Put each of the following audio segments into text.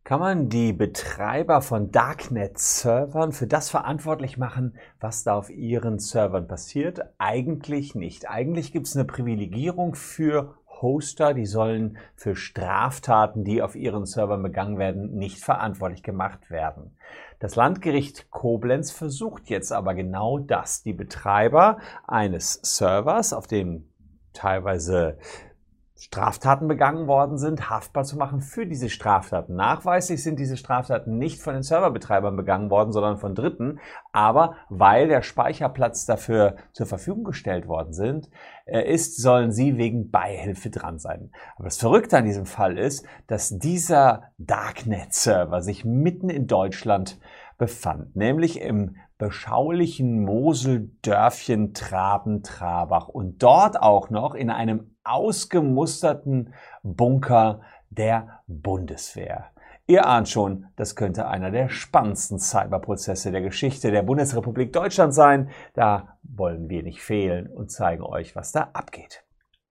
Kann man die Betreiber von Darknet-Servern für das verantwortlich machen, was da auf ihren Servern passiert? Eigentlich nicht. Eigentlich gibt es eine Privilegierung für Hoster, die sollen für Straftaten, die auf ihren Servern begangen werden, nicht verantwortlich gemacht werden. Das Landgericht Koblenz versucht jetzt aber genau das, die Betreiber eines Servers, auf dem teilweise Straftaten begangen worden sind, haftbar zu machen für diese Straftaten. Nachweislich sind diese Straftaten nicht von den Serverbetreibern begangen worden, sondern von Dritten. Aber weil der Speicherplatz dafür zur Verfügung gestellt worden ist, sollen sie wegen Beihilfe dran sein. Aber das Verrückte an diesem Fall ist, dass dieser Darknet-Server sich mitten in Deutschland befand, nämlich im beschaulichen Moseldörfchen Traben-Trabach und dort auch noch in einem ausgemusterten Bunker der Bundeswehr. Ihr ahnt schon, das könnte einer der spannendsten Cyberprozesse der Geschichte der Bundesrepublik Deutschland sein. Da wollen wir nicht fehlen und zeigen euch, was da abgeht.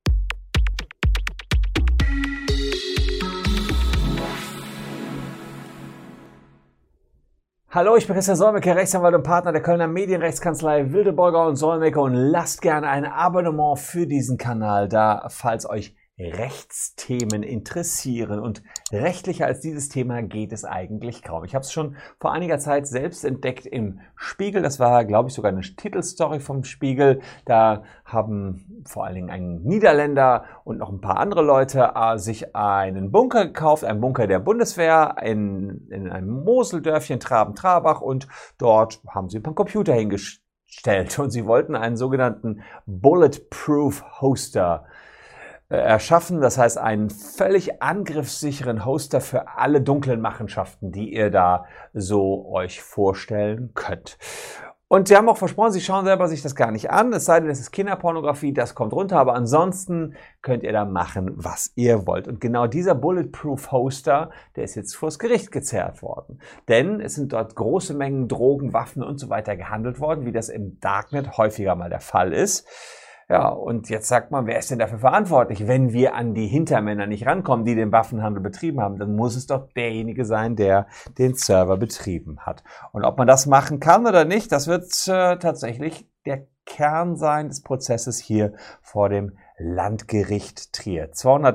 Hallo, ich bin Christian Solmecke, Rechtsanwalt und Partner der Kölner Medienrechtskanzlei Wildeborger und Solmecke und lasst gerne ein Abonnement für diesen Kanal da, falls euch Rechtsthemen interessieren. Und rechtlicher als dieses Thema geht es eigentlich kaum. Ich habe es schon vor einiger Zeit selbst entdeckt im Spiegel. Das war, glaube ich, sogar eine Titelstory vom Spiegel. Da haben vor allen Dingen ein Niederländer und noch ein paar andere Leute sich einen Bunker gekauft, einen Bunker der Bundeswehr in einem Moseldörfchen Traben-Trabach, und dort haben sie ein paar Computer hingestellt und sie wollten einen sogenannten Bulletproof Hoster erschaffen, das heißt einen völlig angriffssicheren Hoster für alle dunklen Machenschaften, die ihr da so euch vorstellen könnt. Und sie haben auch versprochen, sie schauen selber sich das gar nicht an, es sei denn, es ist Kinderpornografie, das kommt runter, aber ansonsten könnt ihr da machen, was ihr wollt. Und genau dieser Bulletproof Hoster, der ist jetzt vors Gericht gezerrt worden. Denn es sind dort große Mengen Drogen, Waffen und so weiter gehandelt worden, wie das im Darknet häufiger mal der Fall ist. Ja, und jetzt sagt man, wer ist denn dafür verantwortlich? Wenn wir an die Hintermänner nicht rankommen, die den Waffenhandel betrieben haben, dann muss es doch derjenige sein, der den Server betrieben hat. Und ob man das machen kann oder nicht, das wird tatsächlich der Kern sein des Prozesses hier vor dem Landgericht Trier.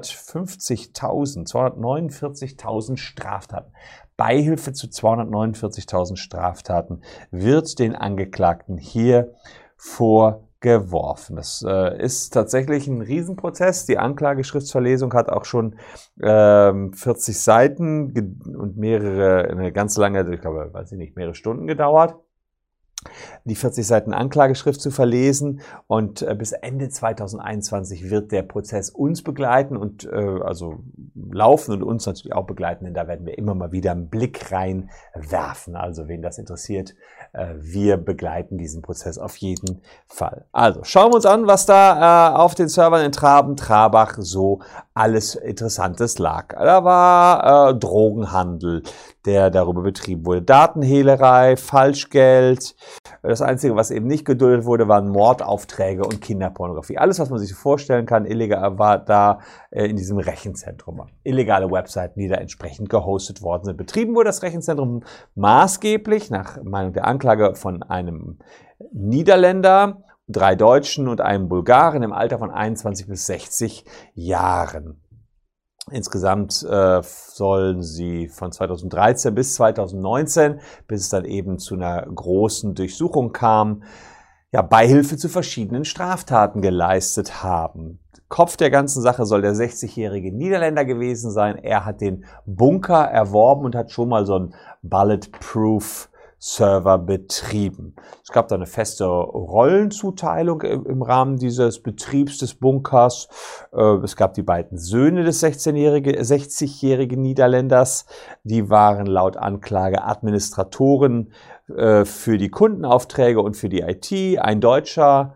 249.000 Straftaten. Beihilfe zu 249.000 Straftaten wird den Angeklagten hier vorgeworfen. Das ist tatsächlich ein Riesenprozess. Die Anklageschriftverlesung hat auch schon 40 Seiten und eine ganz lange, ich glaube, mehrere Stunden gedauert, die 40 Seiten Anklageschrift zu verlesen, und bis Ende 2021 wird der Prozess uns begleiten und also laufen und uns natürlich auch begleiten, denn da werden wir immer mal wieder einen Blick reinwerfen. Also wen das interessiert, wir begleiten diesen Prozess auf jeden Fall. Also schauen wir uns an, was da auf den Servern in Traben-Trabach so alles Interessantes lag. Da war Drogenhandel, der darüber betrieben wurde, Datenhehlerei, Falschgeld. Das Einzige, was eben nicht geduldet wurde, waren Mordaufträge und Kinderpornografie. Alles, was man sich so vorstellen kann, illegal, war da in diesem Rechenzentrum. Illegale Webseiten, die da entsprechend gehostet worden sind. Betrieben wurde das Rechenzentrum maßgeblich, nach Meinung der Anklage, von einem Niederländer, 3 Deutschen und einem Bulgaren im Alter von 21 bis 60 Jahren. Insgesamt sollen sie von 2013 bis 2019, bis es dann eben zu einer großen Durchsuchung kam, ja, Beihilfe zu verschiedenen Straftaten geleistet haben. Kopf der ganzen Sache soll der 60-jährige Niederländer gewesen sein. Er hat den Bunker erworben und hat schon mal so einen Bulletproof Server betrieben. Es gab da eine feste Rollenzuteilung im Rahmen dieses Betriebs des Bunkers. Es gab die beiden Söhne des 60-jährigen Niederländers. Die waren laut Anklage Administratoren für die Kundenaufträge und für die IT. Eine Deutsche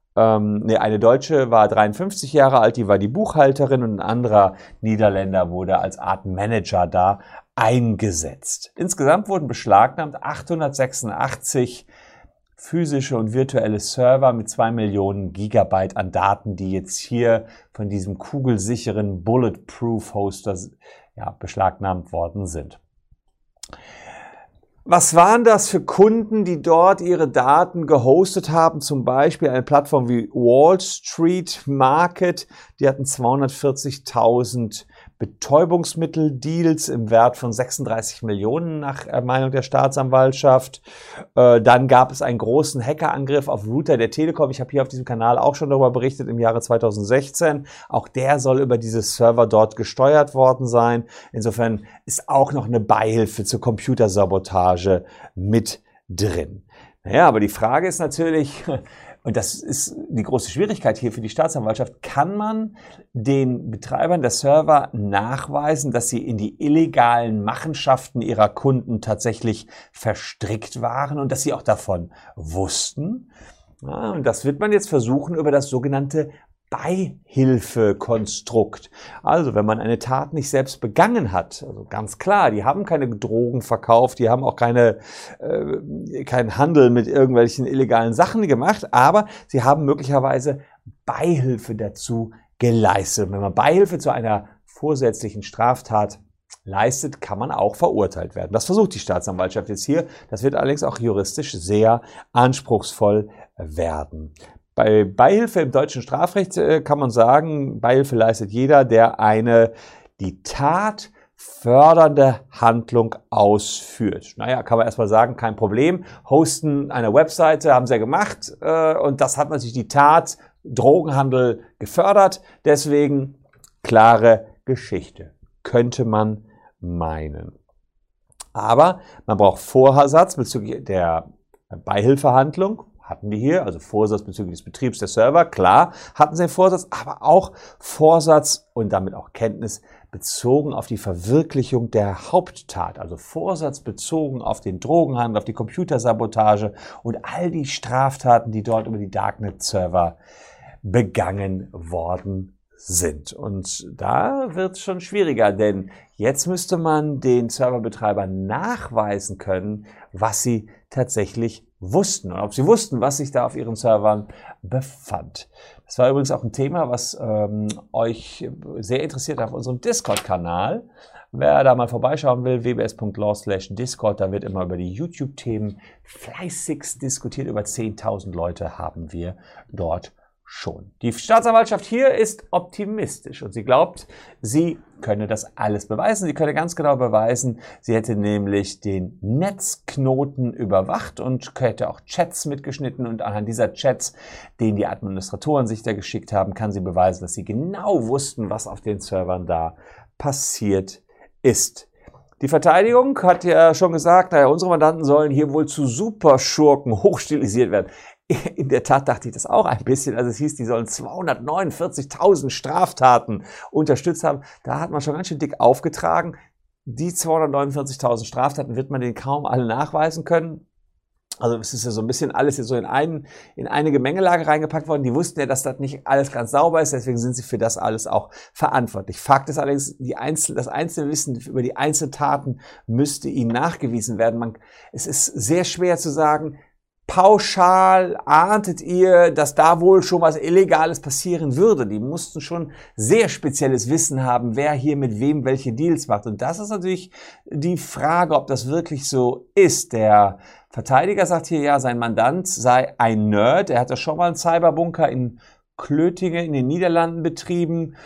war 53 Jahre alt, die war die Buchhalterin, und ein anderer Niederländer wurde als Art Manager da eingesetzt. Insgesamt wurden beschlagnahmt 886 physische und virtuelle Server mit 2 Millionen Gigabyte an Daten, die jetzt hier von diesem kugelsicheren Bulletproof Hoster beschlagnahmt worden sind. Was waren das für Kunden, die dort ihre Daten gehostet haben? Zum Beispiel eine Plattform wie Wall Street Market. Die hatten 240.000 Betäubungsmittel-Deals im Wert von 36 Millionen nach Meinung der Staatsanwaltschaft. Dann gab es einen großen Hackerangriff auf Router der Telekom. Ich habe hier auf diesem Kanal auch schon darüber berichtet im Jahre 2016. Auch der soll über diese Server dort gesteuert worden sein. Insofern ist auch noch eine Beihilfe zur Computersabotage mit drin. Naja, aber die Frage ist natürlich, und das ist die große Schwierigkeit hier für die Staatsanwaltschaft, kann man den Betreibern der Server nachweisen, dass sie in die illegalen Machenschaften ihrer Kunden tatsächlich verstrickt waren und dass sie auch davon wussten? Ja, und das wird man jetzt versuchen über das sogenannte Beihilfekonstrukt. Also wenn man eine Tat nicht selbst begangen hat, also ganz klar, die haben keine Drogen verkauft, die haben auch keinen Handel mit irgendwelchen illegalen Sachen gemacht, aber sie haben möglicherweise Beihilfe dazu geleistet. Und wenn man Beihilfe zu einer vorsätzlichen Straftat leistet, kann man auch verurteilt werden. Das versucht die Staatsanwaltschaft jetzt hier. Das wird allerdings auch juristisch sehr anspruchsvoll werden. Bei Beihilfe im deutschen Strafrecht kann man sagen, Beihilfe leistet jeder, der die Tat fördernde Handlung ausführt. Naja, kann man erstmal sagen, kein Problem. Hosten einer Webseite haben sie ja gemacht und das hat natürlich die Tat Drogenhandel gefördert. Deswegen klare Geschichte, könnte man meinen. Aber man braucht Vorsatz bezüglich der Beihilfehandlung. Hatten die hier, also Vorsatz bezüglich des Betriebs der Server, klar, hatten sie einen Vorsatz, aber auch Vorsatz und damit auch Kenntnis bezogen auf die Verwirklichung der Haupttat, also Vorsatz bezogen auf den Drogenhandel, auf die Computersabotage und all die Straftaten, die dort über die Darknet-Server begangen worden sind. Und da wird es schon schwieriger, denn jetzt müsste man den Serverbetreibern nachweisen können, was sie tatsächlich wussten und ob sie wussten, was sich da auf ihren Servern befand. Das war übrigens auch ein Thema, was euch sehr interessiert auf unserem Discord-Kanal. Wer da mal vorbeischauen will, wbs.law/discord, da wird immer über die YouTube-Themen fleißigst diskutiert. Über 10.000 Leute haben wir dort schon. Die Staatsanwaltschaft hier ist optimistisch und sie glaubt, sie könne das alles beweisen. Sie könne ganz genau beweisen, sie hätte nämlich den Netzknoten überwacht und hätte auch Chats mitgeschnitten und anhand dieser Chats, den die Administratoren sich da geschickt haben, kann sie beweisen, dass sie genau wussten, was auf den Servern da passiert ist. Die Verteidigung hat ja schon gesagt, naja, unsere Mandanten sollen hier wohl zu Superschurken hochstilisiert werden. In der Tat dachte ich das auch ein bisschen. Also es hieß, die sollen 249.000 Straftaten unterstützt haben. Da hat man schon ganz schön dick aufgetragen. Die 249.000 Straftaten wird man denen kaum alle nachweisen können. Also es ist ja so ein bisschen alles jetzt so in eine Gemengelage reingepackt worden. Die wussten ja, dass das nicht alles ganz sauber ist, deswegen sind sie für das alles auch verantwortlich. Fakt ist allerdings, das einzelne Wissen über die Einzeltaten müsste ihnen nachgewiesen werden. Es ist sehr schwer zu sagen, pauschal ahntet ihr, dass da wohl schon was Illegales passieren würde. Die mussten schon sehr spezielles Wissen haben, wer hier mit wem welche Deals macht. Und das ist natürlich die Frage, ob das wirklich so ist. Der Verteidiger sagt hier, ja, sein Mandant sei ein Nerd. Er hatte schon mal einen Cyberbunker in Klötingen in den Niederlanden betrieben.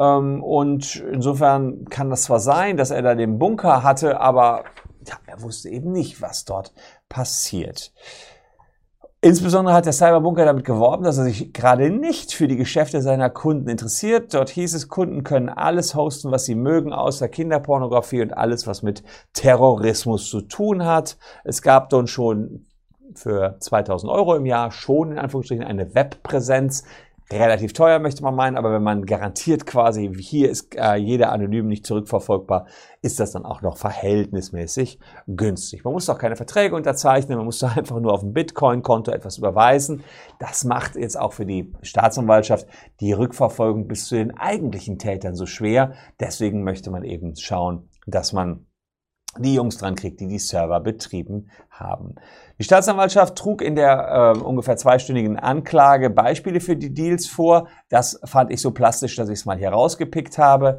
Und insofern kann das zwar sein, dass er da den Bunker hatte, aber ja, er wusste eben nicht, was dort passiert. Insbesondere hat der Cyberbunker damit geworben, dass er sich gerade nicht für die Geschäfte seiner Kunden interessiert. Dort hieß es, Kunden können alles hosten, was sie mögen, außer Kinderpornografie und alles, was mit Terrorismus zu tun hat. Es gab dort schon für 2.000 € im Jahr schon in Anführungsstrichen eine Webpräsenz. Relativ teuer, möchte man meinen, aber wenn man garantiert quasi, hier ist jeder anonym nicht zurückverfolgbar, ist das dann auch noch verhältnismäßig günstig. Man muss auch keine Verträge unterzeichnen, man muss da einfach nur auf dem Bitcoin-Konto etwas überweisen. Das macht jetzt auch für die Staatsanwaltschaft die Rückverfolgung bis zu den eigentlichen Tätern so schwer. Deswegen möchte man eben schauen, dass man die Jungs dran kriegt, die die Server betrieben haben. Die Staatsanwaltschaft trug in der ungefähr 2-stündigen Anklage Beispiele für die Deals vor. Das fand ich so plastisch, dass ich es mal hier rausgepickt habe.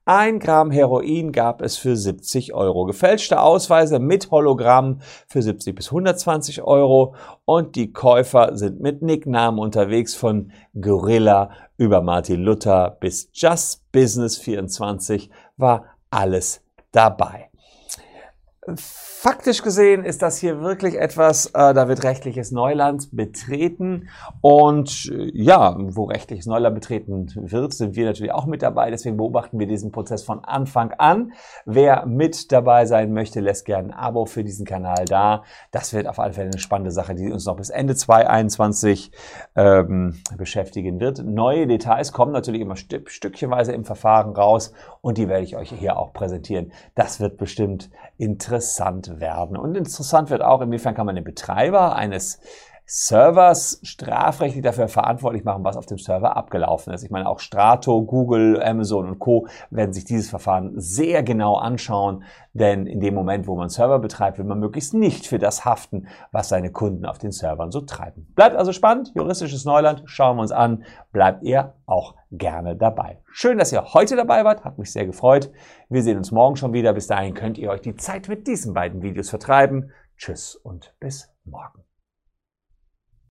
1 Gramm Heroin gab es für 70 Euro. Gefälschte Ausweise mit Hologramm für 70 bis 120 Euro. Und die Käufer sind mit Nicknamen unterwegs, von Gorilla über Martin Luther bis Just Business 24 war alles dabei. Faktisch gesehen ist das hier wirklich etwas, da wird rechtliches Neuland betreten, und ja, wo rechtliches Neuland betreten wird, sind wir natürlich auch mit dabei. Deswegen beobachten wir diesen Prozess von Anfang an. Wer mit dabei sein möchte, lässt gerne ein Abo für diesen Kanal da. Das wird auf alle Fälle eine spannende Sache, die uns noch bis Ende 2021 beschäftigen wird. Neue Details kommen natürlich immer stückchenweise im Verfahren raus, und die werde ich euch hier auch präsentieren. Das wird bestimmt interessant werden. Und interessant wird auch, inwiefern kann man den Betreiber eines Servers strafrechtlich dafür verantwortlich machen, was auf dem Server abgelaufen ist. Ich meine, auch Strato, Google, Amazon und Co. werden sich dieses Verfahren sehr genau anschauen, denn in dem Moment, wo man Server betreibt, will man möglichst nicht für das haften, was seine Kunden auf den Servern so treiben. Bleibt also spannend, juristisches Neuland, schauen wir uns an, bleibt ihr auch gerne dabei. Schön, dass ihr heute dabei wart, hat mich sehr gefreut. Wir sehen uns morgen schon wieder. Bis dahin könnt ihr euch die Zeit mit diesen beiden Videos vertreiben. Tschüss und bis morgen.